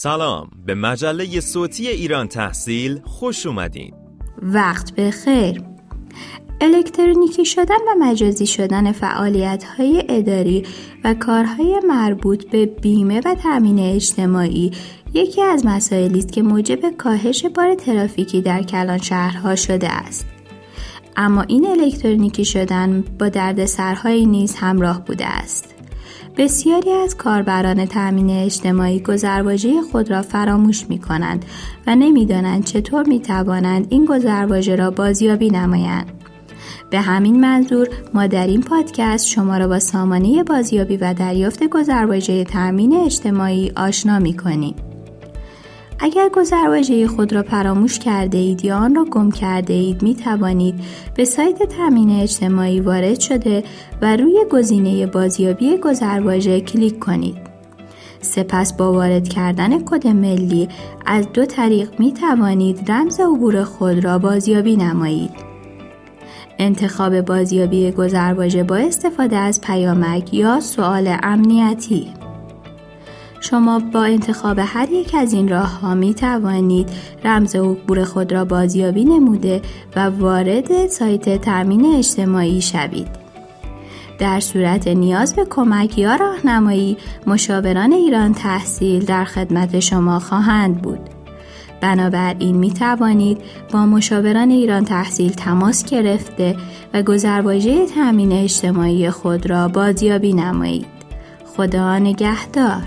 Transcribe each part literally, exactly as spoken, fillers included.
سلام، به مجله صوتی ایران تحصیل خوش اومدین. وقت بخیر. الکترونیکی شدن و مجازی شدن فعالیت‌های اداری و کارهای مربوط به بیمه و تامین اجتماعی یکی از مسائلی است که موجب کاهش بار ترافیکی در کلان شهرها شده است. اما این الکترونیکی شدن با دردسرهایی نیز همراه بوده است. بسیاری از کاربران تامین اجتماعی گذرواژه خود را فراموش می‌کنند و نمی‌دانند چطور می‌توانند این گذرواژه را بازیابی نمایند. به همین منظور ما در این پادکست شما را با سامانه بازیابی و دریافت گذرواژه تامین اجتماعی آشنا می‌کنیم. اگر گذرواژه خود را فراموش کرده اید یا آن را گم کرده اید می توانید به سایت تامین اجتماعی وارد شده و روی گزینه بازیابی گذرواژه کلیک کنید. سپس با وارد کردن کد ملی از دو طریق می توانید رمز عبور خود را بازیابی نمایید. انتخاب بازیابی گذرواژه با استفاده از پیامک یا سوال امنیتی. شما با انتخاب هر یک از این راه‌ها می توانید رمز عبور خود را بازیابی نموده و وارد سایت تامین اجتماعی شوید. در صورت نیاز به کمک یا راهنمایی، مشاوران ایران تحصیل در خدمت شما خواهند بود. بنابراین می توانید با مشاوران ایران تحصیل تماس گرفته و گذرواژه تامین اجتماعی خود را بازیابی نمایید. خدا نگهدار.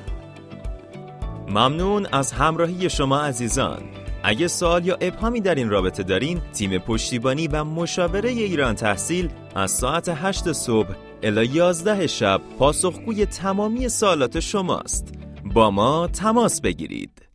ممنون از همراهی شما عزیزان. اگه سوال یا ابهامی در این رابطه دارین، تیم پشتیبانی و مشاوره ایران تحصیل از ساعت هشت صبح الی یازده شب پاسخگوی تمامی سوالات شماست. با ما تماس بگیرید.